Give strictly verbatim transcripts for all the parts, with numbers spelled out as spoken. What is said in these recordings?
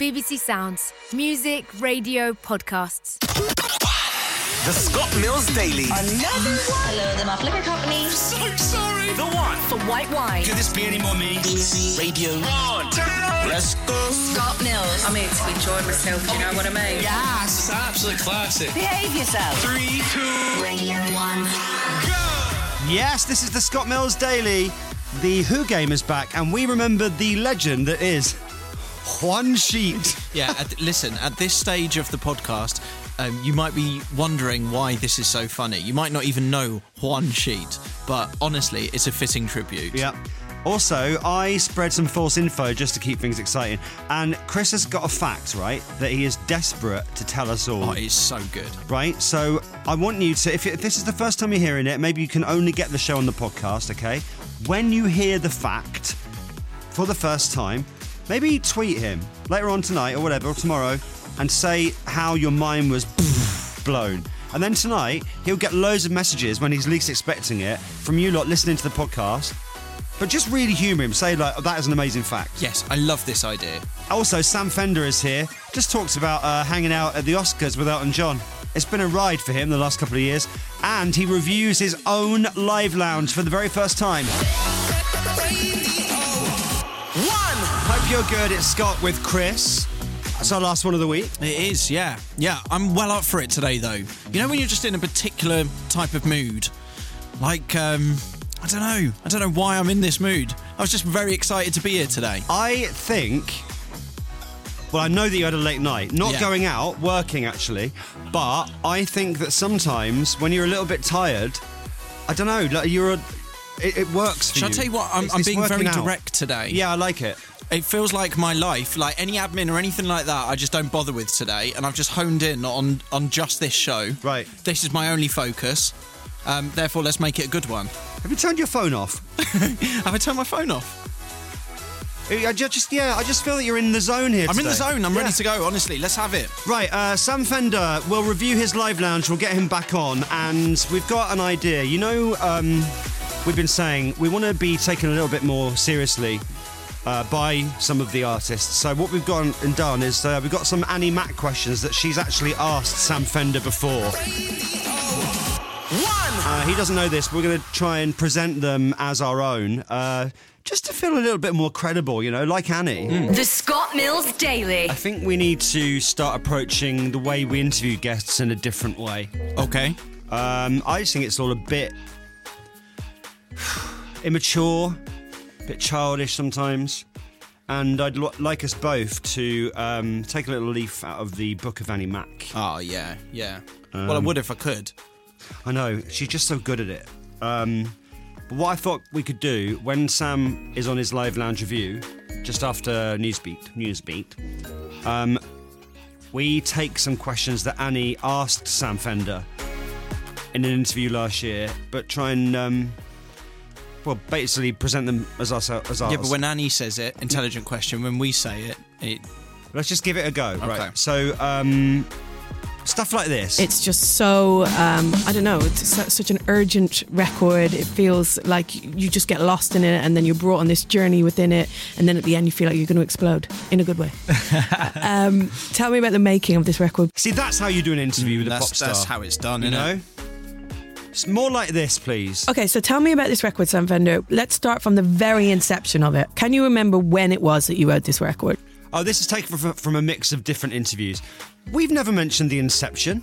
B B C Sounds. Music, radio, podcasts. The Scott Mills Daily. Another one. Hello, the Muff Liquor Company. So sorry. The one. For white wine. Could this be any more me? Easy. Radio. One. Turn it on. Let's go. Scott Mills. I'm here to enjoy myself, do you know what I mean? Yes. It's an absolute classic. Behave yourself. Three, two, Radio one. go. Yes, this is the Scott Mills Daily. The Who game is back, and we remember the legend that is Juan Sheet. Yeah, at, listen, at this stage of the podcast, um, you might be wondering why this is so funny. You might not even know Juan Sheet, but honestly, it's a fitting tribute. Yeah. Also, I spread some false info just to keep things exciting, and Chris has got a fact, right, that he is desperate to tell us all. Oh, it's so good. Right, so I want you to, if, if this is the first time you're hearing it, maybe you can only get the show on the podcast, okay? When you hear the fact for the first time, maybe tweet him later on tonight or whatever, or tomorrow, and say how your mind was blown. And then tonight, he'll get loads of messages when he's least expecting it from you lot listening to the podcast. But just really humour him. Say, like, oh, that is an amazing fact. Yes, I love this idea. Also, Sam Fender is here. Just talks about uh, hanging out at the Oscars with Elton John. It's been a ride for him the last couple of years. And he reviews his own live lounge for the very first time. One! Hope you're good. It's Scott with Chris. That's our last one of the week. It is, yeah. Yeah, I'm well up for it today, though. You know when you're just in a particular type of mood? Like, um... I don't know. I don't know why I'm in this mood. I was just very excited to be here today. I think... Well, I know that you had a late night. Not Yeah. going out, working, actually. But I think that sometimes when you're a little bit tired, I don't know, like you're a... It, it works for Shall you. I tell you what? I'm, It's- I'm it's being very working out. direct today. Yeah, I like it. It feels like my life, like any admin or anything like that, I just don't bother with today. And I've just honed in on, on just this show. Right. This is my only focus. Um, therefore, let's make it a good one. Have you turned your phone off? Have I turned my phone off? I ju- just, yeah, I just feel that you're in the zone here I'm today. in the zone. I'm Yeah. ready to go. Honestly, let's have it. Right, uh, Sam Fender will review his live lounge. We'll get him back on, and we've got an idea. You know, um, we've been saying we want to be taken a little bit more seriously uh, by some of the artists. So what we've gone and done is uh, we've got some Annie Mac questions that she's actually asked Sam Fender before. Uh, he doesn't know this. We're going to try and present them as our own, uh, just to feel a little bit more credible, you know, like Annie. The Scott Mills Daily. I think we need to start approaching the way we interview guests in a different way. Okay. Um, I just think it's all a bit immature, a bit childish sometimes. And I'd lo- like us both to um, take a little leaf out of the book of Annie Mac. Oh, yeah, yeah. well, I would if I could. I know, she's just so good at it. Um, but what I thought we could do, when Sam is on his live lounge review, just after Newsbeat, Newsbeat, um, we take some questions that Annie asked Sam Fender in an interview last year, but try and, um, well, basically present them as, us, as ours. Yeah, but when Annie says it, intelligent question, when we say it, it... Let's just give it a go. Okay. Right. So, um, stuff like this. It's just so, um, I don't know, it's su- such an urgent record. It feels like you just get lost in it and then you're brought on this journey within it, and then at the end you feel like you're going to explode in a good way. um, tell me about the making of this record. See, that's how you do an interview with a That's, pop star. that's how it's done, you isn't know? it? It's more like this, please. Okay, so tell me about this record, Sam Fender. Let's start from the very inception of it. Can you remember when it was that you wrote this record? Oh, this is taken from, from a mix of different interviews. We've never mentioned the inception.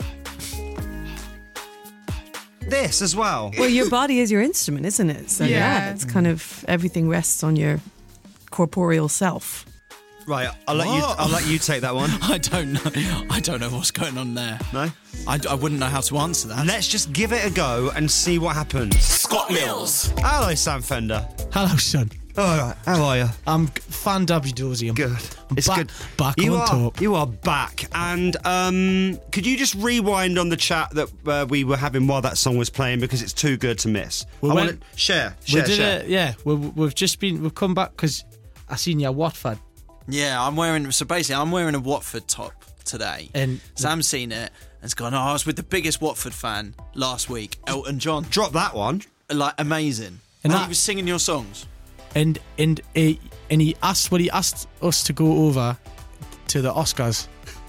This as well. Well, your body is your instrument, isn't it? So yeah, Yeah. it's kind of, everything rests on your corporeal self. Right, I'll let you. What? I'll let you take that one. I don't know. I don't know what's going on there. No. I, I wouldn't know how to answer that. Let's just give it a go and see what happens. Scott Mills. Hello, Sam Fender. Hello, son. All right, how are you? I'm fan W Dozy. I'm Good. I'm It's back, good. Back you on are, top. You are back, and um, could you just rewind on the chat that uh, we were having while that song was playing, because it's too good to miss. We I went- want to share. we Share. did share. it. Yeah, we, we've just been. We've come back because I seen you at Watford. Yeah, I'm wearing... So basically, I'm wearing a Watford top today. And Sam's seen it and has gone, oh, I was with the biggest Watford fan last week, Elton John. Drop that one. Like, amazing. And And that- he was singing your songs. and and he, and he asked. Well, he asked us to go over to the Oscars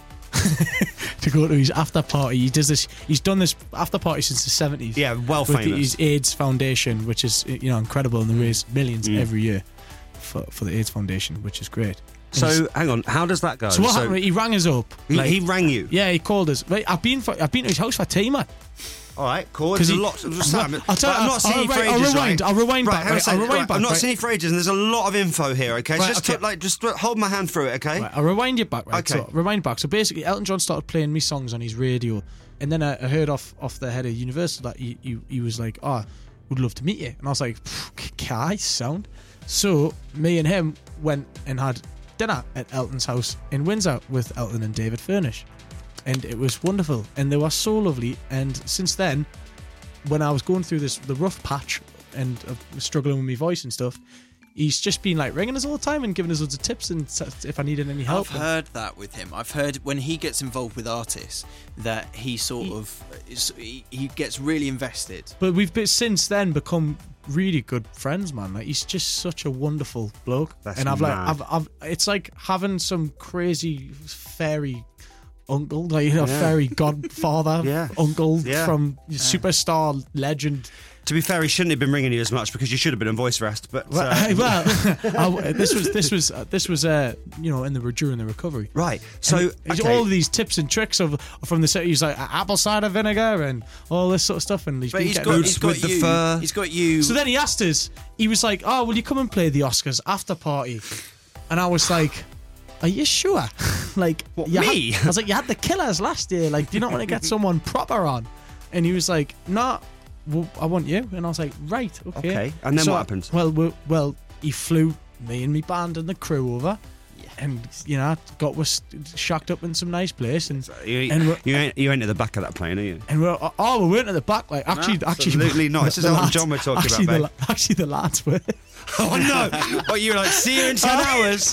to go to his after party. He does this. He's done this after party since the seventies. Yeah, well with famous. his AIDS Foundation, which is you know incredible, and they raise millions Mm. every year for for the AIDS Foundation, which is great. And So he's- hang on, how does that go? so what happened? He rang us up. He, like- he rang you. yeah, he called us. Right, I've been for, I've been to his house for tea, man. All right, cool. 'Cause There's a he- lot. Just Well, Sam, I'll tell right, you- I'm not seeing I'll- you for right, I'll ages, rewind, right? I'll rewind right, back, hang on a right, second, I'll rewind right, back, I'm not right. seeing you for ages, and there's a lot of info here. Okay, so Right, just okay. t- like just hold my hand through it. Okay. Right, I'll rewind you back. Right, Okay. so rewind back. So basically, Elton John started playing me songs on his radio, and then I, I heard off off the head of Universal that he, he he was like, "Oh, would love to meet you," and I was like, "Kai, sound." So me and him went and had dinner at Elton's house in Windsor with Elton and David Furnish, and it was wonderful, and they were so lovely. And since then, when I was going through this the rough patch and uh, struggling with my voice and stuff, he's just been like ringing us all the time and giving us loads of tips and s- if I needed any help. I've heard that with him. I've heard when he gets involved with artists that he sort of is, he, he gets really invested. But we've been, since then become really good friends, man. Like he's just such a wonderful bloke. That's and I've mad. like I've, I've it's like having some crazy fairy uncle, like a Yeah. fairy godfather Yeah. uncle Yeah. from superstar legend. To be fair, he shouldn't have been ringing you as much because you should have been on voice rest. But Well, uh, well I, this was this was uh, this was uh, you know in the during the recovery. right. So And it's okay. all these tips and tricks of from the set. He's like apple cider vinegar and all this sort of stuff. And he's But been he's getting got, Boots he's got with the you. fur. He's got you. So then he asked us, he was like, "Oh, will you come and play the Oscars after party?" And I was like, "Are you sure?" like, What, you me? Had, I was like, "You had the Killers last year. Like, do you not want to get someone proper on?" And he was like, "No, well, I want you." And I was like, "Right, okay." Okay, and then So, what happened? Well, well, well, he flew me and my band and the crew over. And you know, got us shacked up in some nice place, and You, and we're, you ain't you ain't at the back of that plane, are you? and we're oh we weren't at the back, like actually actually Absolutely not. This is the Elton lads- John we're talking actually about, the, mate. la- actually the lads were. Oh no! What you were like? See you in ten hours.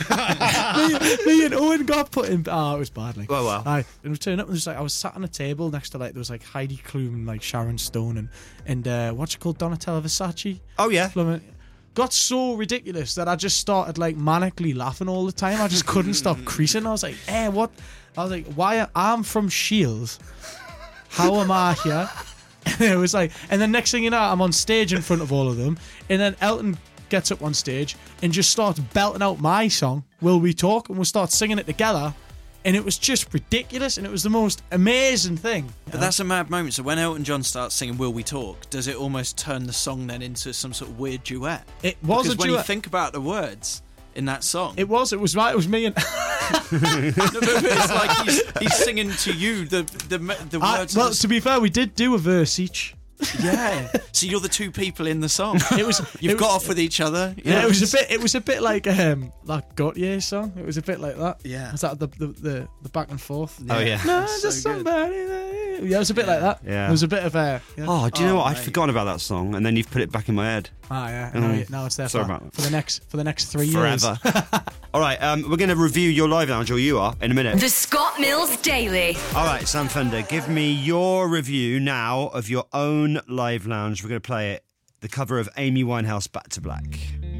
me, me and Owen got put in. Oh, it was bad. Like, Well, well. I and we turned up and it was like I was sat on a table next to like there was like Heidi Klum and like Sharon Stone and and uh, what's it called, Donatella Versace. Oh yeah. Flum- Got so ridiculous that I just started like manically laughing all the time. I just couldn't stop creasing. I was like, "Eh, what?" I was like, "Why? Are, I'm from Shields. How am I here?" And it was like, and then next thing you know, I'm on stage in front of all of them, and then Elton gets up on stage and just starts belting out my song, "Will We Talk?" and we'll start singing it together. And it was just ridiculous, and it was the most amazing thing. But that's a mad moment. So when Elton John starts singing "Will We Talk," does it almost turn the song then into some sort of weird duet? It was because a when you duet. think about the words in that song, It was, it was right. It was me and no, but it's like he's, he's singing to you the the the I, words. well, of to be fair, we did do a verse each. the, yeah. So you're the two people in the song. It was You've it got was, off with each other. you Yeah, know, it was it's- a bit. It was a bit like um, like Gautier's song. It was a bit like that. Yeah. Was that the the, the, the back and forth? Oh yeah. No, so just good. somebody. That yeah, it was a bit like that. Yeah. There was a bit of a. Yeah. Oh, do you know Oh, what? I'd mate. forgotten about that song, and then you've put it back in my head Ah, yeah. Mm. Now, it- now it's there Sorry for, about that. for the next for the next three forever. years. All right, um, we're going to review your live lounge, or you are, in a minute. The Scott Mills Daily. All right, Sam Fender, give me your review now of your own live lounge. We're going to play it. The cover of Amy Winehouse, Back to Black.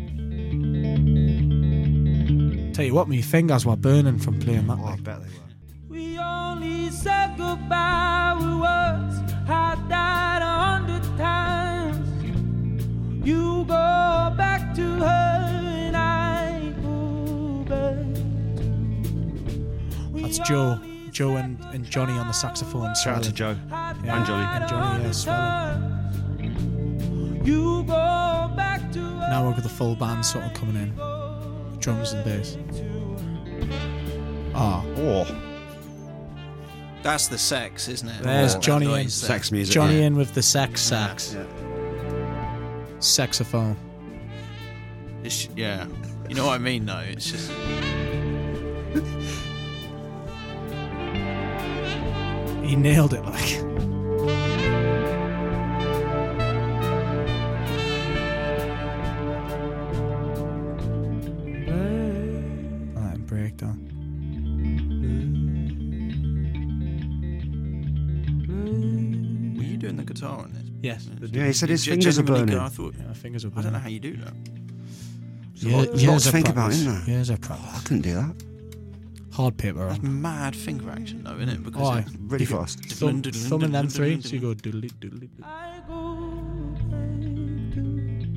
Tell you what, my fingers were burning from playing that. Oh, I like. bet they were. We only said goodbye with words. I died a hundred times. You go back to her and I go back to. That's Joe, Joe and, and Johnny on the saxophone. Shout out to Joe Yeah. and Johnny. And Johnny, yeah, swelling. You go back to her. Now we've got the full band sort of coming in, drums and bass. Ah, Oh, That's the sex, isn't it? There's That Johnny noise in. there. sex music. Johnny yeah. in with the sax sax, Yeah. saxophone. It's- yeah. You know what I mean, though? It's just. He nailed it, like. Alright, and breakdown. Were you doing the guitar on this? Yes. Yeah, he said his Ge- fingers are genuinely, burning. I thought. Yeah, my fingers are I don't know burning. how you do that. Yeah, lot- years lots to of think about, practice. isn't there? Years of Oh, I practice. couldn't do that. hard paper on. Mad finger action, though, isn't it? Because Oh, it- Really fast. Thumb, thumb and them three, so you go doodly doodly. doodly. I go back to,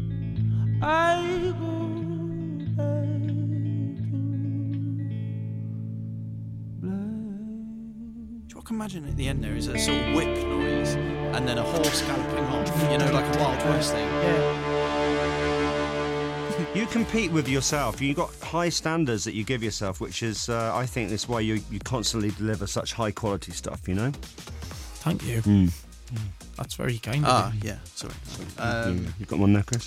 I go back Do you can imagine at the end there is a sort of whip noise and then a horse galloping off, you know, like a Wild West thing. You compete with yourself. You've got high standards that you give yourself, which is, uh, I think, that's why you you constantly deliver such high quality stuff. You know. Thank you. Mm. That's very kind Ah, of you. yeah, sorry. Um, you, you got one there, Chris?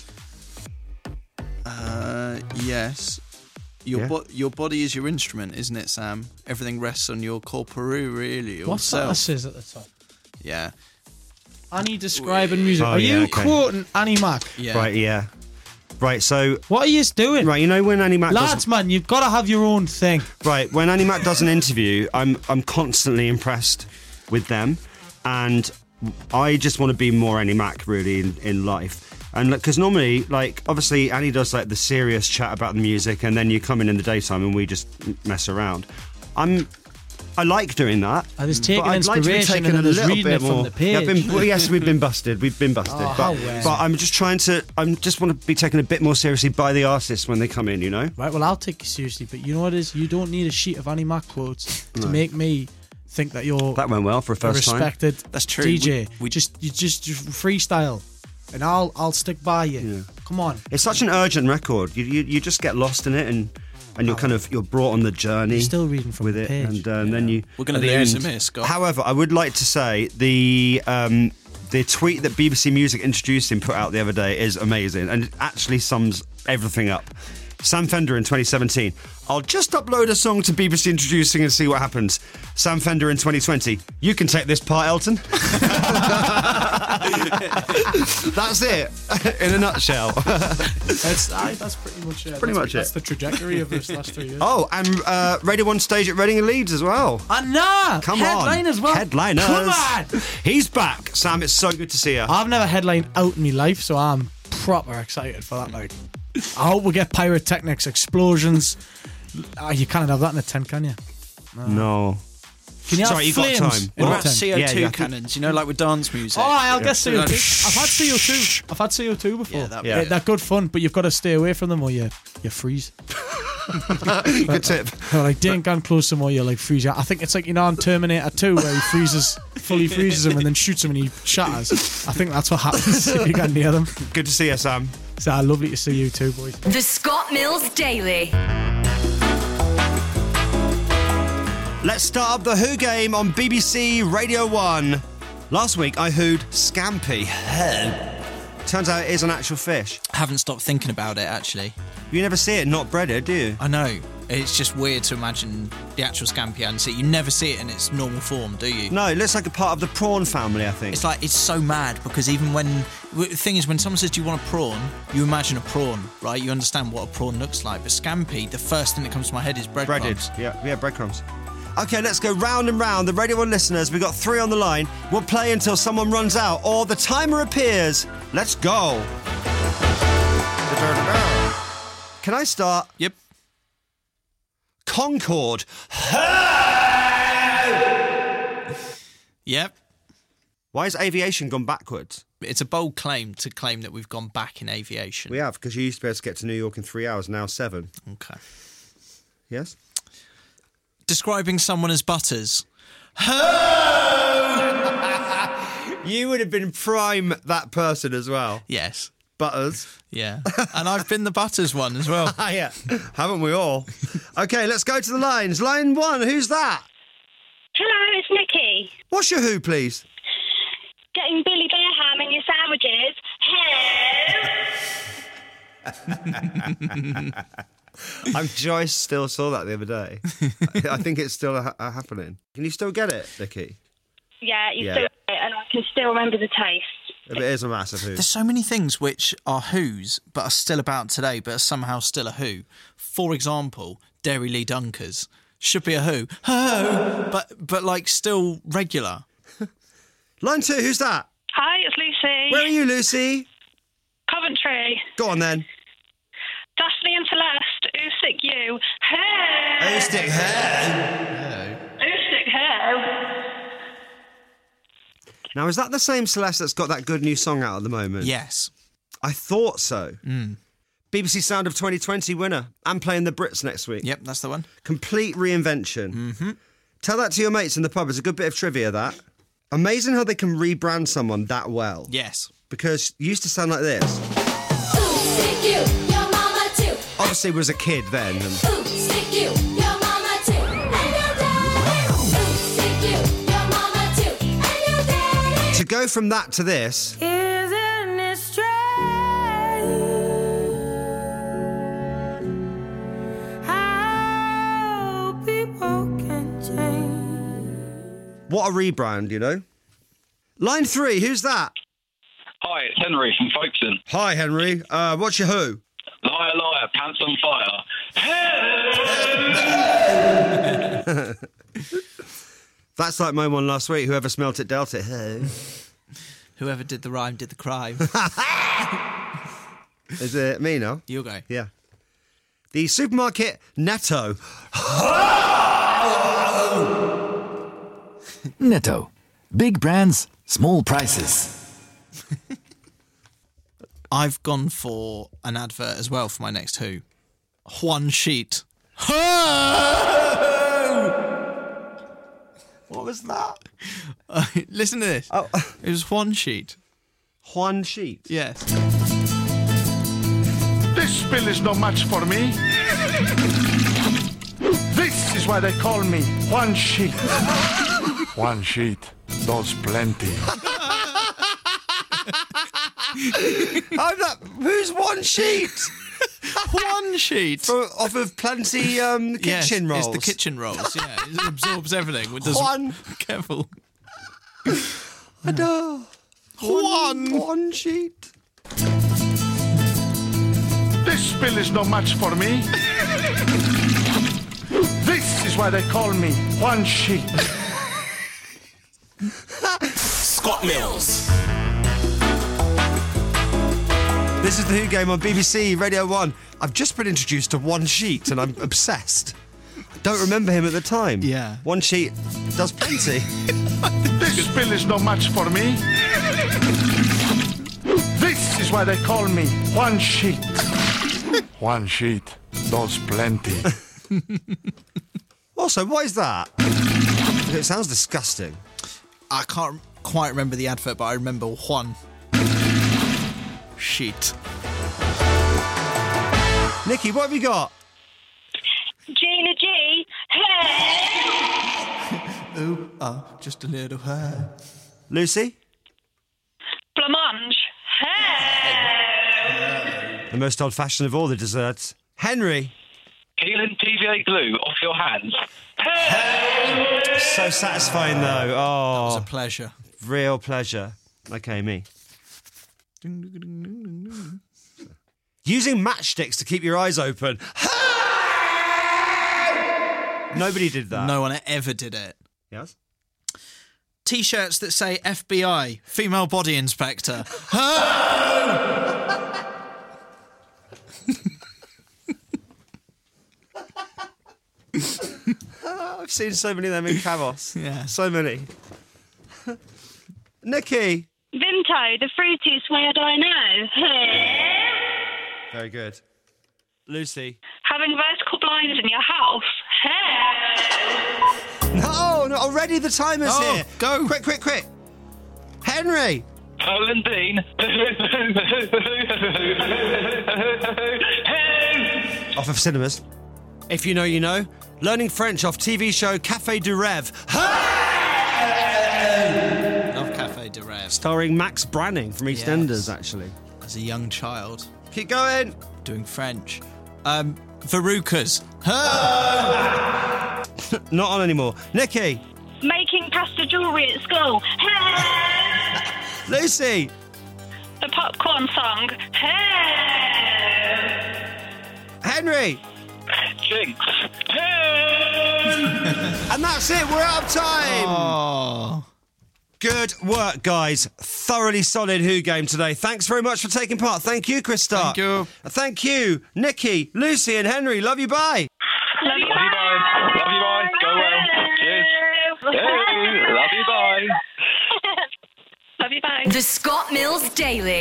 Uh, yes. Your Yeah. bo- your body is your instrument, isn't it, Sam? Everything rests on your corporeal, really. What's that yourself. says at the top? Yeah. Annie describing music. Oh, Are yeah, you okay. quoting Annie Mac? Yeah. Right, yeah. Right, so... What are you doing? Right, you know when Annie Mac Lads, does... man, you've got to have your own thing. Right, when Annie Mac does an interview, I'm I'm constantly impressed with them, and I just want to be more Annie Mac, really, in, in life. And because normally, like, obviously Annie does, like, the serious chat about the music, and then you come in in the daytime and we just mess around. I'm... I like doing that. I was taking but I'd like to be inspiration taken and a I was little reading bit it from more. the page. Yeah, I've been, well, yes, we've been busted. We've been busted. Oh, but, how well. but I'm just trying to. I'm just want to be taken a bit more seriously by the artists when they come in. You know. Right, well, I'll take you seriously, but you know what it is? You don't need a sheet of Annie Mac quotes to No. make me think that you're That went well for a a first time. respected That's true. D J. We- we- just you just, just freestyle, and I'll I'll stick by you. Yeah. Come on. It's such an urgent record. You, you you just get lost in it, and and you're kind of you're brought on the journey. You're still reading from with the it, page. and, uh, and then you. We're gonna at the lose end- him here, Scott. However, I would like to say the um, the tweet that B B C Music introduced him put out the other day is amazing, and it actually sums everything up. Sam Fender in twenty seventeen. I'll just upload a song to B B C Introducing and see what happens. Sam Fender in twenty twenty. You can take this part, Elton. That's it, in a nutshell. That's aye, that's pretty much it. Pretty that's, much That's it. the trajectory of this last three years. Oh, and uh, Radio One stage at Reading and Leeds as well. And nah, Come headline on, as well. headliners. Come on. He's back, Sam. It's so good to see you. I've never headlined out in my life, so I'm proper excited for that. Like, I hope we get pyrotechnics, explosions. Ah, you can't have that in a tent, can you? No. Can you have Sorry, you got flames time. in What a about tent? C O two Yeah, yeah. cannons, you know, like with dance music? Oh, I'll Yeah. get C O two. I've had C O two. I've had C O two before. Yeah, that'd be good. They're good fun, but you've got to stay away from them or you you freeze. Good tip. No, like don't get close to them or you like freeze. I think it's like you know on Terminator two where he freezes, fully freezes him and then shoots him and he shatters. I think that's what happens if you get near them. Good to see you, Sam. So uh, lovely to see you too, boys. The Scott Mills Daily. Let's start up the Who game on B B C Radio one. Last week I who'd Scampi. Turns out it is an actual fish. I haven't stopped thinking about it, actually. You never see it not breaded, do you? I know. It's just weird to imagine the actual scampi and see. You never see it in its normal form, do you? No, it looks like a part of the prawn family, I think. It's like, it's so mad because even when... The thing is, when someone says, do you want a prawn? You imagine a prawn, right? You understand what a prawn looks like. But scampi, the first thing that comes to my head is breaded. breadcrumbs. Yeah, yeah, breadcrumbs. Okay, let's go round and round. The Radio one listeners, we've got three on the line. We'll play until someone runs out or the timer appears. Let's go. Can I start? Yep. Concorde. Yep. Why has aviation gone backwards? It's a bold claim to claim that we've gone back in aviation. We have, because you used to be able to get to New York in three hours, now seven. Okay. Yes? Describing someone as Butters. You would have been prime that person as well. Yes. Butters. Yeah. And I've been the Butters one as well. Ah, yeah. Haven't we all? Okay, let's go to the lines. Line one, who's that? Hello, it's Nikki. What's your who, please? Getting Billy Bear ham in your sandwiches. Hello. I'm Joyce still saw that the other day. I think it's still ha- happening. Can you still get it, Nikki? Yeah, you Yeah. still get it, and I can still remember the taste. It is a massive who. There's so many things which are who's, but are still about today, but are somehow still a who. For example, Derry Lee Dunkers. Should be a who. Ho! But, but like, still regular. Line two, who's that? Hi, it's Lucy. Where are you, Lucy? Coventry. Go on then. Daphne and Celeste. Who's sick you. Hey! Who stick hey? Who stick hey? Now, is that the same Celeste that's got that good new song out at the moment? Yes. I thought so. Mm. B B C Sound of twenty twenty winner. And playing the Brits next week. Yep, that's the one. Complete reinvention. Mm-hmm. Tell that to your mates in the pub. It's a good bit of trivia, that. Amazing how they can rebrand someone that well. Yes. Because it used to sound like this. Stick you, your mama too. Obviously was a kid then. And Stick you, your mama too. And your daddy. Stick you, your mama too. And your daddy. to go from that to this. Isn't it strange how people can change? What a rebrand, you know? Line three, who's that? Hi, it's Henry from Folkestone. Hi, Henry. Uh, what's your who? Liar, liar, pants on fire. That's like my one last week. Whoever smelt it dealt it. Hey. Whoever did the rhyme did the crime. Is it me now? You'll go. Yeah. The supermarket Netto. Netto. Big brands, small prices. I've gone for an advert as well for my next Who. Juan Sheet. What was that? Uh, listen to this. Oh. It was Juan Sheet. Juan Sheet? Yes. This bill is no match for me. This is why they call me One Sheet. One Sheet does plenty. I'm not, who's One Sheet? One Sheet. For, off of Plenty um, kitchen yes, rolls. It's the kitchen rolls, yeah. It absorbs everything. It does, Juan. Careful. I know. Juan. One Sheet. This bill is no match for me. This is why they call me One Sheet. Scott Mills. This is the Who Game on B B C Radio one. I've just been introduced to One Sheet and I'm obsessed. I don't remember him at the time. Yeah. One Sheet does plenty. This bill is no match for me. This is why they call me One Sheet. One Sheet does plenty. Also, what is that? It sounds disgusting. I can't quite remember the advert, but I remember Juan Sheet. Nikki, what have you got? Gina G. Hey! Ooh, ah, just a little hair. Lucy? Blancmange. Hey! The most old-fashioned of all the desserts. Henry? Peeling P V A glue off your hands. Hey! So satisfying, though. Oh, It was a pleasure. real pleasure. Okay, me. Using matchsticks to keep your eyes open. Nobody did that. No one ever did it. Yes? T-shirts that say F B I, female body inspector. I've seen so many of them in Cavos. Yeah. So many. Nikki? Vinto, the fruitiest word I know. Hey! Very good. Lucy? Having vertical blinds in your house. Hey! No, no, already the timer's Oh, here. go. Quick, quick, quick. Henry? Pearl and Dean. Hey! Off of cinemas. If you know, you know. Learning French off T V show Café du Rêve. Love Café de Rêve. Starring Max Branning from EastEnders, Yes. actually. As a young child, Keep going. doing French. Um, Verucas. Not on anymore. Nikki? Making pasta jewellery at school. Hey! Lucy? The popcorn song. Hey! Henry? Jinx. Hey! And that's it. We're out of time. Oh. Good work, guys. Thoroughly solid Who game today. Thanks very much for taking part. Thank you, Chris Stark. Thank you. Thank you, Nikki, Lucy and Henry. Love you, bye. Love you, bye. Love you, bye. Go well. Cheers. Hey, love you, bye. Love you, bye. The Scott Mills Daily.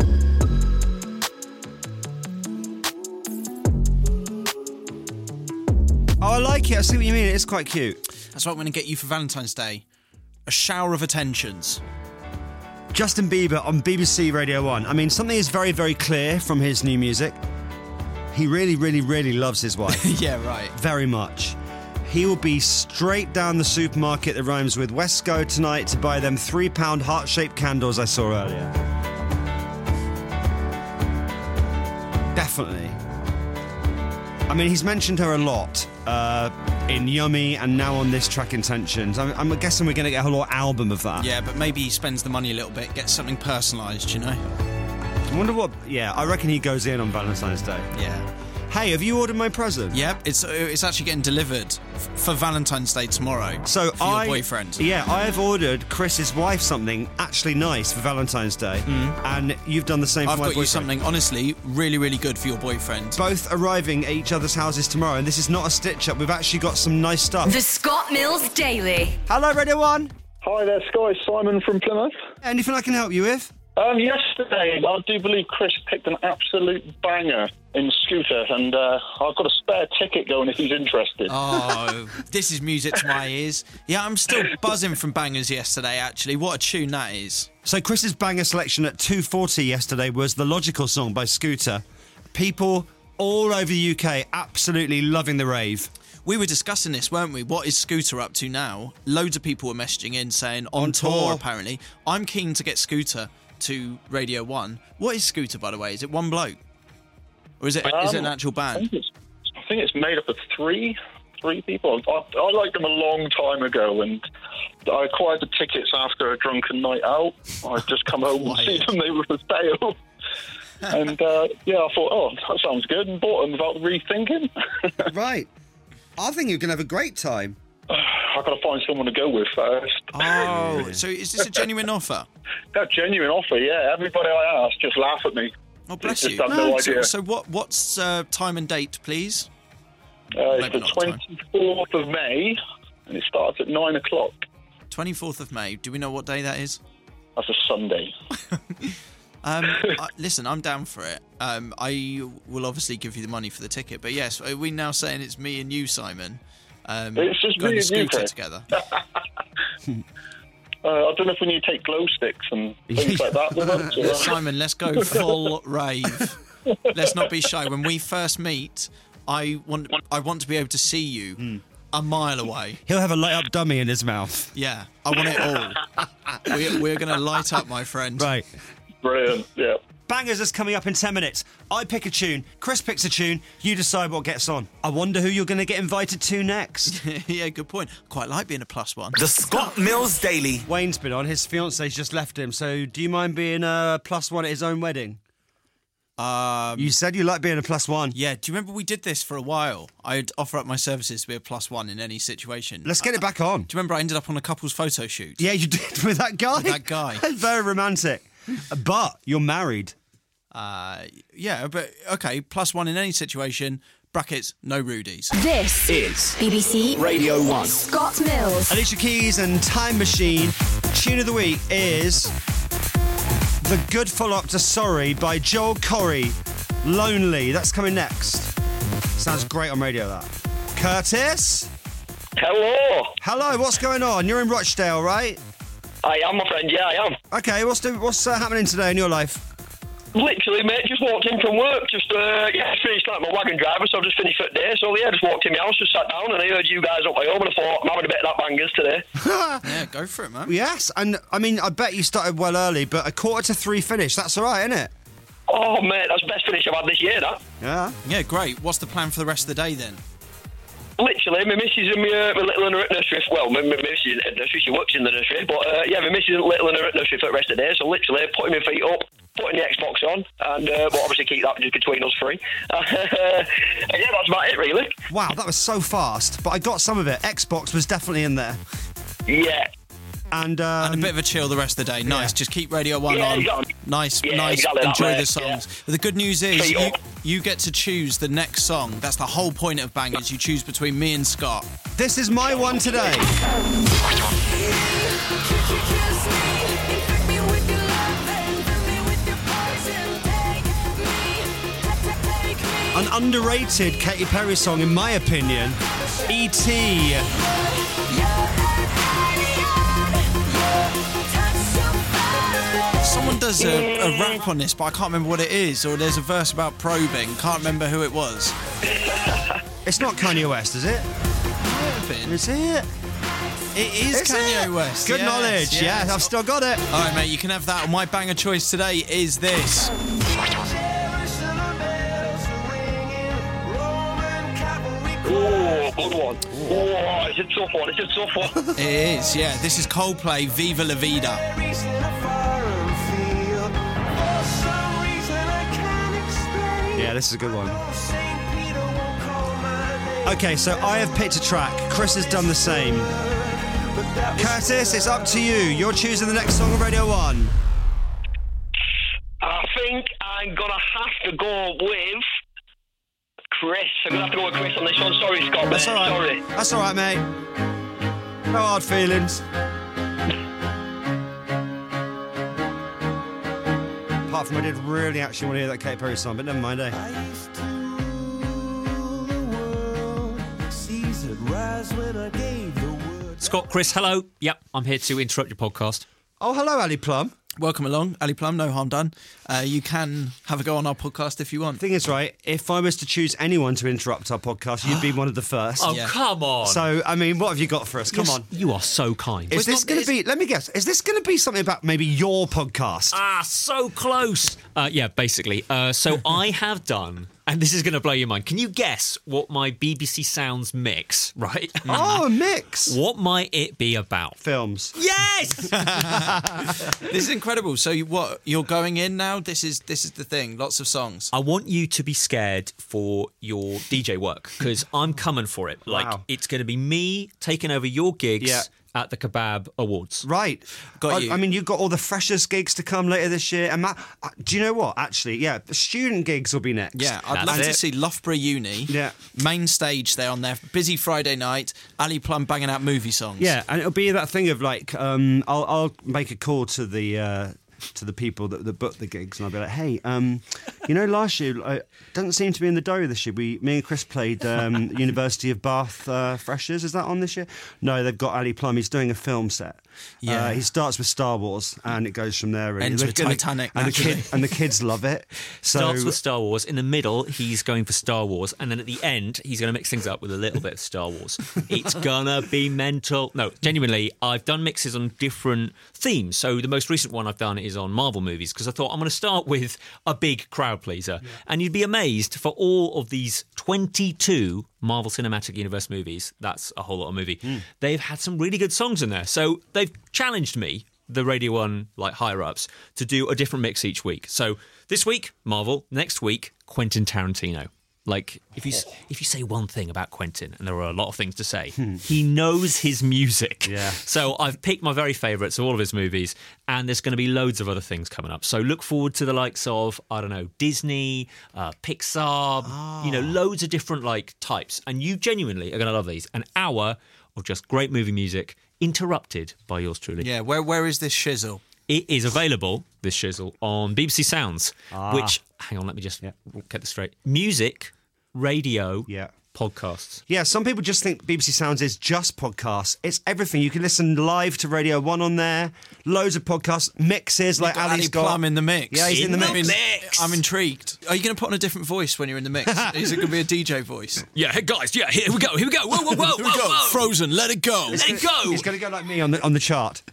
Oh, I like it. I see what you mean. It's quite cute. That's what I'm going to get you for Valentine's Day. A shower of attentions. Justin Bieber on B B C Radio one. I mean, something is very, very clear from his new music. He really, really, really loves his wife. Yeah, right. Very much. He will be straight down the supermarket that rhymes with Wesco tonight to buy them three pound heart-shaped candles I saw earlier. Definitely. I mean, he's mentioned her a lot uh, in Yummy and now on this track Intentions. I'm, I'm guessing we're going to get a whole album of that. Yeah, but maybe he spends the money a little bit, gets something personalised, you know? I wonder what... Yeah, I reckon he goes in on Valentine's Day. Yeah. Hey, have you ordered my present? Yep, it's it's actually getting delivered f- for Valentine's Day tomorrow. So for I, your boyfriend. Yeah, I have ordered Chris's wife something actually nice for Valentine's Day, Mm. and you've done the same I've for my got boyfriend. you something, honestly, really, really good for your boyfriend. Both arriving at each other's houses tomorrow, and this is not a stitch-up. We've actually got some nice stuff. The Scott Mills Daily. Hello, Radio one. Hi there, Sky. Simon from Plymouth. Anything I can help you with? Um, yesterday, I do believe Chris picked an absolute banger in Scooter, and uh, I've got a spare ticket going if he's interested. Oh, this is music to my ears. Yeah, I'm still buzzing from bangers yesterday, actually. What a tune that is. So Chris's banger selection at two forty yesterday was The Logical Song by Scooter. People all over the U K absolutely loving the rave. We were discussing this, weren't we? What is Scooter up to now? Loads of people were messaging in saying, on, On tour, tour. apparently. I'm keen to get Scooter to Radio one. What is Scooter, by the way? Is it one bloke? Or is it Um, is it an actual I band? think it's, I think it's made up of three three people. I, I liked them a long time ago, and I acquired the tickets after a drunken night out. I'd just come home and see them. They were for sale. And, uh, yeah, I thought, oh, that sounds good, and bought them without rethinking. Right. I think you're going to have a great time. I've got to find someone to go with first. Oh, so is this a genuine offer? That genuine offer, yeah. Everybody I ask just laugh at me. Oh, bless They you. just have no so, idea. so what? what's uh, time and date, please? Uh, it's Maybe the not time. twenty-fourth of May, and it starts at nine o'clock. twenty-fourth of May. Do we know what day that is? That's a Sunday. Um, I, listen, I'm down for it. Um, I will obviously give you the money for the ticket, but yes, are we now saying it's me and you, Simon? Um, It's just going me to and you, Scooter Chris. together. Uh, I don't know if we need to take glow sticks and things like that with us. or- Simon, let's go full rave. Let's not be shy. When we first meet, I want I want to be able to see you a mile away. He'll have a light-up dummy in his mouth. Yeah, I want it all. we're we're going to light up, my friend. Right. Brilliant, yeah. Bangers is coming up in ten minutes. I pick a tune, Chris picks a tune, you decide what gets on. I wonder who you're going to get invited to next. Yeah, good point. Quite like being a plus one. The Scott Mills Daily. Wayne's been on, his fiance's just left him, so do you mind being a plus one at his own wedding? Um, You said you like being a plus one. Yeah, do you remember we did this for a while? I'd offer up my services to be a plus one in any situation. Let's get it back on. Do you remember I ended up on a couple's photo shoot? Yeah, you did with that guy. With that guy. Very romantic. But you're married. Uh, yeah, but okay, plus one in any situation, brackets, no rudies. This Is B B C Radio one. Scott Mills. Alicia Keys and Time Machine. Tune of the week is the good follow-up to Sorry by Joel Corey. Lonely. That's coming next. Sounds great on radio, that. Curtis? Hello. Hello, what's going on? You're in Rochdale, right? I am, my friend. Yeah, I am. Okay, what's the, what's uh, happening today in your life? Literally, mate, just walked in from work. Just, uh, yeah, finished like my wagon driver, so I've just finished for the day. So, yeah, just walked in my house, just sat down, and I heard you guys up my home, and I thought, I'm having a bit of that bangers today. Yeah, go for it, man. Yes, and I mean, I bet you started well early, but a quarter to three finish, that's all right, isn't it? Oh, mate, that's the best finish I've had this year, that. Yeah. Yeah, great. What's the plan for the rest of the day then? Literally, my missus and my, uh, my little one are at nursery. Well, my, my missus isn't at nursery, she works in the nursery. But, uh, yeah, my missus and little one are at nursery for the rest of the day. So, literally, putting my feet up, putting the Xbox on, and uh, we'll obviously keep that just between us three. Uh, yeah, that's about it, really. Wow, that was so fast, but I got some of it. Xbox was definitely in there. Yeah. And, um, and a bit of a chill the rest of the day. Nice. Yeah. Just keep Radio one Yeah, on. exactly. Nice, Yeah, nice. exactly that, Enjoy mate. the songs. But the good news is Feet you, up. you get to choose the next song. That's the whole point of Bangers. You choose between me and Scott. This is my one today. An underrated Katy Perry song, in my opinion. E T Someone does a, a rap on this, but I can't remember what it is. Or there's a verse about probing. Can't remember who it was. It's not Kanye West, is it? Is it? It is Is Kanye it? West. Good yes, knowledge. yes. Yeah, I've still got it. All right, mate, you can have that. My banger choice today is this. Oh, good one. Oh, it's a tough one. It's a tough one. It is, yeah. This is Coldplay, Viva La Vida. Yeah, this is a good one. Okay, so I have picked a track. Chris has done the same. Curtis, it's up to you. You're choosing the next song on Radio one. I think I'm gonna have to go with Chris. I'm gonna have to go with Chris on this one. Sorry, Scott. That's mate. all right. Sorry. That's all right, mate. No hard feelings. Apart from I did really actually want to hear that Katy Perry song, but never mind, eh? Scott, Chris, hello. Yep, I'm here to interrupt your podcast. Oh, hello, Ali Plum. Welcome along, Ali Plum, no harm done. Uh, you can have a go on our podcast if you want. Thing is, right, if I was to choose anyone to interrupt our podcast, you'd be one of the first. Oh, come on. So, I mean, what have you got for us? Come Yes, on. You are so kind. Is this going to be, let me guess, is this going to be something about maybe your podcast? Ah, so close. Uh, yeah, basically. Uh, so I have done, and this is going to blow your mind. Can you guess what my B B C Sounds mix, right? Oh, a mix. What might it be about? Films. Yes! This is incredible. So you, what, you're going in now? This is this is the thing. Lots of songs. I want you to be scared for your D J work, because I'm coming for it. Like, Wow. it's going to be me taking over your gigs Yeah. at the Kebab Awards. Right. Got I, you. I mean, you've got all the freshers gigs to come later this year. And Matt, uh, do you know what? Actually, yeah, the student gigs will be next. Yeah, I'd That's love to it. see Loughborough Uni. Yeah. Main stage there on their busy Friday night. Ali Plum banging out movie songs. Yeah, and it'll be that thing of like, um, I'll, I'll make a call to the uh, to the people that, that book the gigs, and I'll be like, hey, um, you know, last year uh, doesn't seem to be in the diary this year. We, me and Chris played um, University of Bath uh, freshers. Is that on this year? No, they've got Ali Plum. He's doing a film set. Yeah. Uh, he starts with Star Wars, and it goes from there. Really. Ends The- with and the- Titanic, and the, kid, naturally. and the kids love it. So Starts with Star Wars. In the middle, he's going for Star Wars. And then at the end, he's going to mix things up with a little bit of Star Wars. It's going to be mental. No, genuinely, I've done mixes on different themes. So the most recent one I've done is on Marvel movies, because I thought I'm going to start with a big crowd pleaser. Yeah. And you'd be amazed, for all of these twenty-two Marvel Cinematic Universe movies, that's a whole lot of movie, mm. they've had some really good songs in there. So they've challenged me, the Radio one like higher ups, to do a different mix each week. So this week, Marvel. Next week, Quentin Tarantino. Like, if you if you say one thing about Quentin, and there are a lot of things to say, he knows his music. Yeah. So I've picked my very favourites of all of his movies, and there's going to be loads of other things coming up. So look forward to the likes of, I don't know, Disney, uh, Pixar, oh. you know, loads of different like types. And you genuinely are going to love these. An hour of just great movie music, interrupted by yours truly. Yeah, where where is this shizzle? It is available, this shizzle, on B B C Sounds, ah. which, hang on, let me just yeah. get this straight. Music, radio, yeah. podcasts. Yeah, some people just think B B C Sounds is just podcasts. It's everything. You can listen live to Radio one on there, loads of podcasts, mixes like got Ali's Ali got. Plum in the mix. Yeah, he's in, in the, the mix. mix. I'm intrigued. Are you going to put on a different voice when you're in the mix? Is it going to be a D J voice? Yeah, hey guys, yeah, here we go, here we go. Whoa, whoa, whoa, Here we whoa, go. whoa. Frozen, let it go. Let it go. He's going to go like me on the on the chart.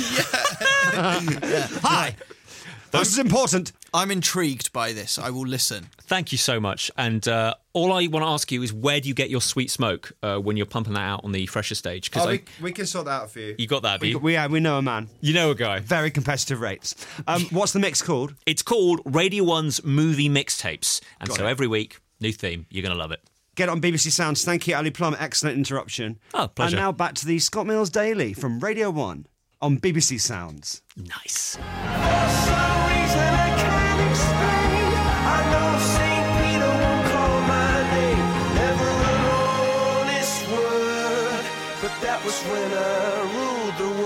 Hi. This is important. I'm intrigued by this. I will listen. Thank you so much. And uh, all I want to ask you is, where do you get your sweet smoke uh, when you're pumping that out on the Fresher stage? Oh, I, we, we can sort that out for you. You got that, have we, you? we, yeah, we know a man. You know a guy. Very competitive rates. Um, what's the mix called? It's called Radio one's Movie Mixtapes. And Got so it. every week, new theme. You're going to love it. Get it on B B C Sounds. Thank you, Ali Plum. Excellent interruption. Oh, pleasure. And now back to the Scott Mills Daily from Radio one. on B B C Sounds. Nice. That was when I ruled the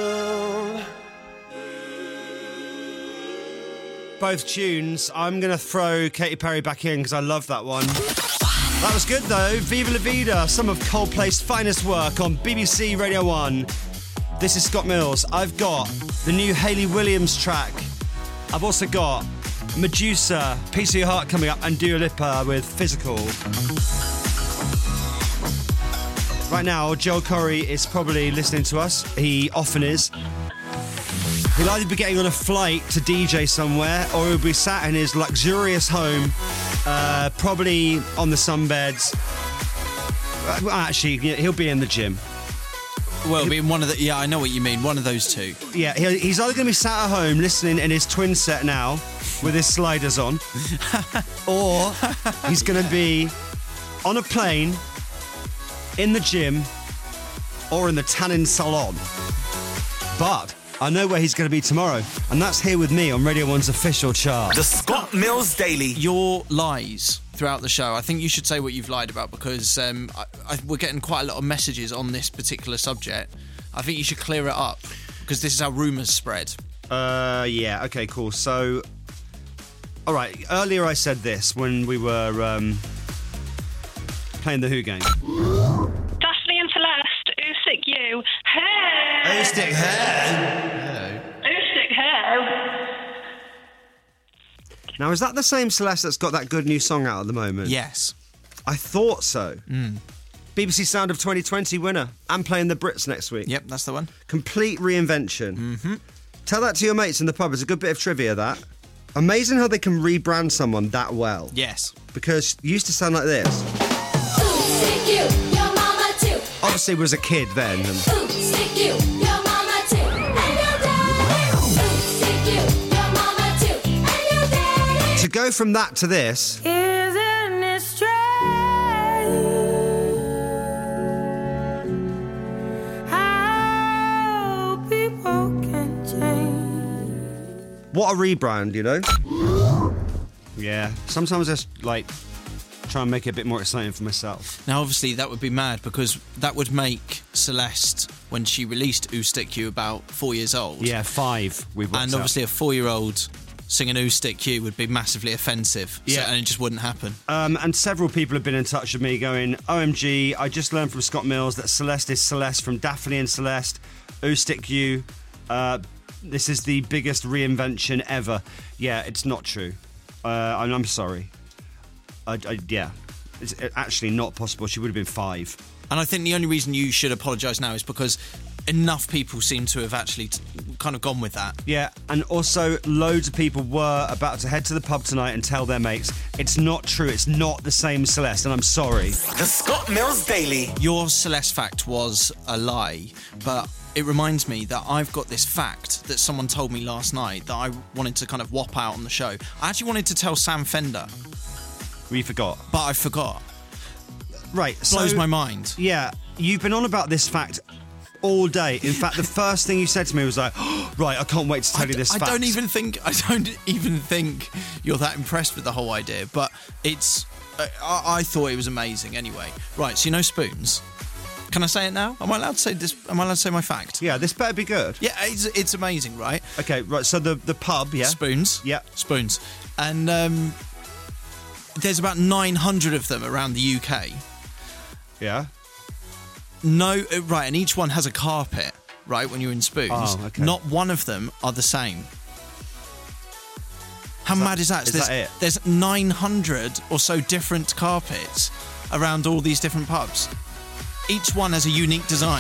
world. Both tunes. I'm going to throw Katy Perry back in because I love that one. That was good though. Viva La Vida, some of Coldplay's finest work on B B C Radio one. This is Scott Mills. I've got the new Hayley Williams track. I've also got Medusa, Piece of Your Heart coming up, and Dua Lipa with Physical. Right now, Joel Corey is probably listening to us. He often is. He'll either be getting on a flight to D J somewhere, or he'll be sat in his luxurious home, uh, probably on the sunbeds. Uh, actually, he'll be in the gym. Well, it'll be in one of the... Yeah, I know what you mean. One of those two. Yeah, he- he's either going to be sat at home listening in his twin set now, with his sliders on, or he's going to be on a plane, in the gym, or in the tanning salon. But I know where he's going to be tomorrow, and that's here with me on Radio one's official chart. The Scott Mills Daily. Your lies throughout the show. I think you should say what you've lied about, because um, I, I, we're getting quite a lot of messages on this particular subject. I think you should clear it up, because this is how rumours spread. Uh, yeah, okay, cool. So, all right, earlier I said this when we were um, playing the Who game. Daphne and Celeste, who stick you? Hey! Who stick her? Who stick her? Now, is that the same Celeste that's got that good new song out at the moment? Yes. I thought so. Mm. B B C Sound of twenty twenty winner. And playing the Brits next week. Yep, that's the one. Complete reinvention. Mm-hmm. Tell that to your mates in the pub. It's a good bit of trivia, that. Amazing how they can rebrand someone that well. Yes. Because it used to sound like this. Ooh, stick you, your mama too. Obviously, was a kid then. And Ooh, stick you, your mama too. And your daddy. Ooh, stick you, your mama too. And your daddy. to go from that to this. Isn't it strange how people can change? What a rebrand, you know? Yeah. Sometimes I just, like, try and make it a bit more exciting for myself. Now, obviously, that would be mad, because that would make Celeste, when she released Ooh Stick You, about four years old. Yeah, five. We've worked And out. obviously, a four-year-old singing Ooh Stick You would be massively offensive. Yeah. So, and it just wouldn't happen. Um, and several people have been in touch with me going, O M G, I just learned from Scott Mills that Celeste is Celeste from Daphne and Celeste. Ooh Stick You. Uh, this is the biggest reinvention ever. Yeah, it's not true. Uh, I'm, I'm sorry. I, I, yeah, it's actually not possible. She would have been five. And I think the only reason you should apologise now is because enough people seem to have actually t- kind of gone with that. Yeah, and also loads of people were about to head to the pub tonight and tell their mates, it's not true, it's not the same Celeste, and I'm sorry. The Scott Mills Daily. Your Celeste fact was a lie, but it reminds me that I've got this fact that someone told me last night that I wanted to kind of whop out on the show. I actually wanted to tell Sam Fender. We forgot. But I forgot. Right. Blows so, my mind. Yeah, you've been on about this fact all day. In fact, the first thing you said to me was like, oh, right, I can't wait to tell I you d- this I fact. don't even think I don't even think you're that impressed with the whole idea, but it's uh, I, I thought it was amazing anyway. Right, so you know spoons. Can I say it now? Am I allowed to say this? Am I allowed to say my fact? Yeah, this better be good. Yeah, it's, it's amazing, right? Okay, right, so the, the pub, yeah? Spoons. Yeah. Spoons. And um, there's about nine hundred of them around the U K. Yeah. No, uh, right, and each one has a carpet, right, when you're in Spoons. Oh, okay. Not one of them are the same. How Is that- mad is that? is there's, that it? There's nine hundred or so different carpets around all these different pubs. Each one has a unique design.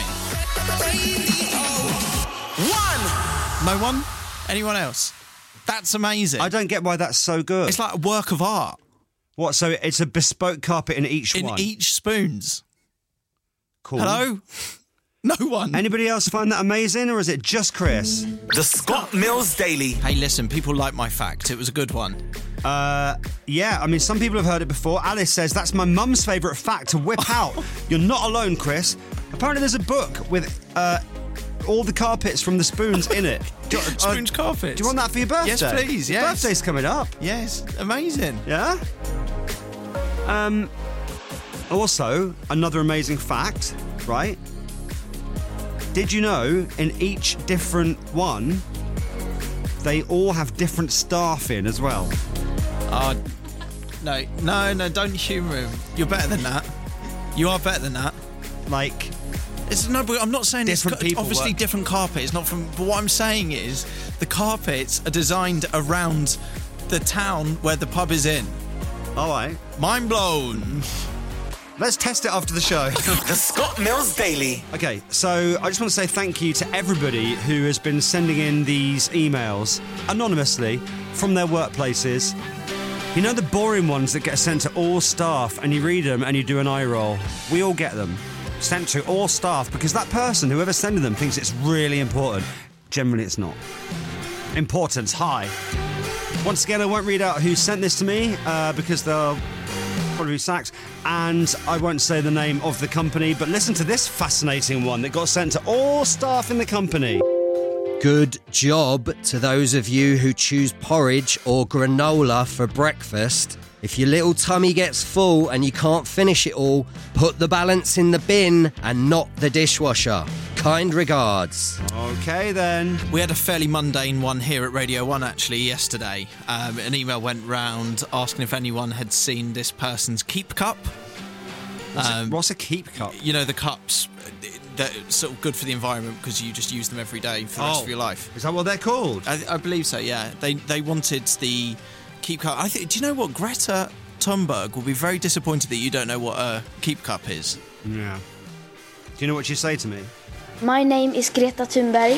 One. No one? Anyone else? That's amazing. I don't get why that's so good. It's like a work of art. What, so it's a bespoke carpet in each In one? each Spoons. Cool. Hello? No one. Anybody else find that amazing, or is it just Chris? The Scott Mills Daily. Hey, listen, people like my fact. It was a good one. Uh, yeah, I mean, some people have heard it before. Alice says, that's my mum's favourite fact to whip out. You're not alone, Chris. Apparently there's a book with uh, all the carpets from the spoons in it. Do you, uh, Spoons carpets. Do you want that for your birthday? Yes, please. Your Yes. birthday's coming up. Yes, amazing. Yeah? Um. Also, another amazing fact, right? Did you know in each different one, they all have different staff in as well? Oh, no, no, no, don't humour him. You're better than that. You are better than that. Like, it's no, but I'm not saying different it's people obviously work- different carpet. It's not from. But what I'm saying is, the carpets are designed around the town where the pub is in. All right. Mind blown. Let's test it after the show. The Scott Mills Daily. Okay, so I just want to say thank you to everybody who has been sending in these emails anonymously from their workplaces. You know the boring ones that get sent to all staff and you read them and you do an eye roll? We all get them. Sent to all staff because that person, whoever's sending them, thinks it's really important. Generally, it's not. Importance high. Once again, I won't read out who sent this to me uh, because they'll probably be sacked, and I won't say the name of the company, but listen to this fascinating one that got sent to all staff in the company. Good job to those of you who choose porridge or granola for breakfast. If your little tummy gets full and you can't finish it all, put the balance in the bin and not the dishwasher. Kind regards. Okay, then. We had a fairly mundane one here at Radio one, actually, yesterday. Um, an email went round asking if anyone had seen this person's keep cup. What's, Um, a, what's a keep cup? You know, the cups that are sort of good for the environment because you just use them every day for the rest Oh. of your life. Is that what they're called? I, I believe so, yeah. They they wanted the keep cup. I think. Do you know what? Greta Thunberg will be very disappointed that you don't know what a keep cup is. Yeah. Do you know what you say to me? My name is Greta Thunberg.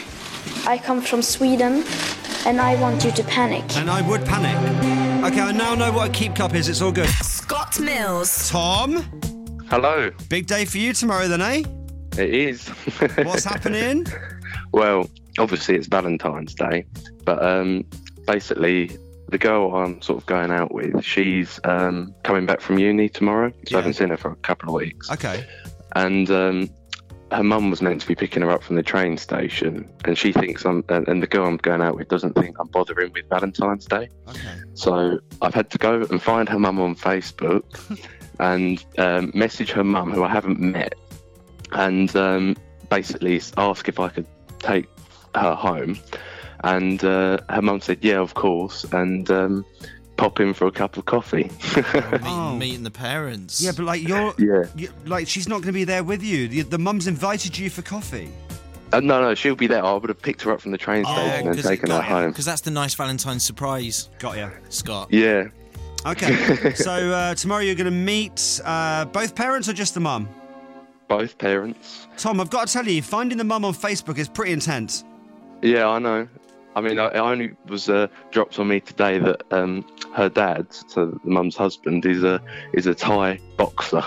I come from Sweden, and I want you to panic. And I would panic. Okay, I now know what a keep cup is. It's all good. Scott Mills. Tom? Hello. Big day for you tomorrow then, eh? It is. What's happening? Well, obviously it's Valentine's Day, but um, basically the girl I'm sort of going out with, she's um, coming back from uni tomorrow, so Yeah. I haven't seen her for a couple of weeks. Okay. And um, her mum was meant to be picking her up from the train station, and she thinks I'm, and, and the girl I'm going out with doesn't think I'm bothering with Valentine's Day. Okay. So I've had to go and find her mum on Facebook and um, message her mum, who I haven't met, and um, basically ask if I could take her home. And uh, her mum said, yeah, of course, and um, pop in for a cup of coffee. Oh. Meeting the parents. Yeah, but like you're, Yeah. you, like she's not going to be there with you. The, the mum's invited you for coffee. Uh, no, no, she'll be there. I would have picked her up from the train station and taken her home. Because that's the nice Valentine's surprise. Got ya. Scott. Yeah. Okay. So uh, tomorrow you're going to meet uh, both parents or just the mum? Both parents. Tom, I've got to tell you, finding the mum on Facebook is pretty intense. Yeah, I know. I mean, I, I only was uh, dropped on me today that um, her dad, so the mum's husband, is a is a Thai boxer.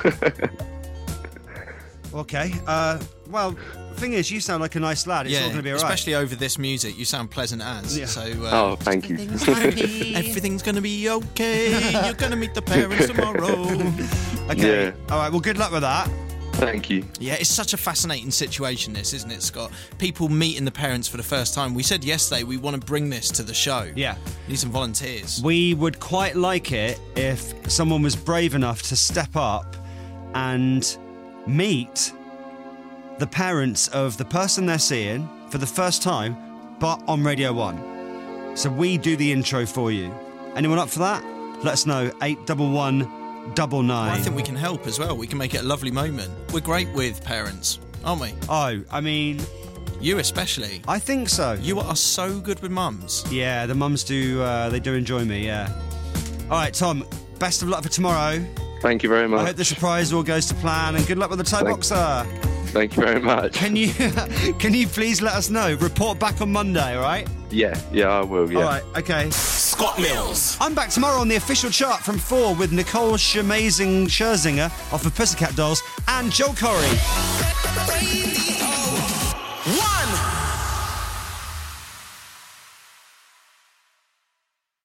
Okay. Uh, well, thing is, you sound like a nice lad. It's yeah, all going to be all right. especially over this music. You sound pleasant as. Yeah. So, uh, Oh, thank you. Everything's gonna be, everything's gonna be okay. You're going to meet the parents tomorrow. Okay. Yeah. All right. Well, good luck with that. Thank you. Yeah, it's such a fascinating situation, this, isn't it, Scott? People meeting the parents for the first time. We said yesterday we want to bring this to the show. Yeah. Need some volunteers. We would quite like it if someone was brave enough to step up and meet the parents of the person they're seeing for the first time, but on Radio one. So we do the intro for you. Anyone up for that? Let us know. eight one one double nine. I think we can help as well. We can make it a lovely moment. We're great with parents, aren't we? Oh, I mean... You especially. I think so. You are so good with mums. Yeah, the mums do, uh, they do enjoy me, yeah. All right, Tom, best of luck for tomorrow. Thank you very much. I hope the surprise all goes to plan, and good luck with the Thai Thank- boxer. Thank you very much. Can you can you please let us know? Report back on Monday, all right? Yeah, yeah, I will, yeah. All right, okay. Scott Mills. I'm back tomorrow on the official chart from four with Nicole Schermazing Scherzinger off of Pussycat Dolls and Joel Corey.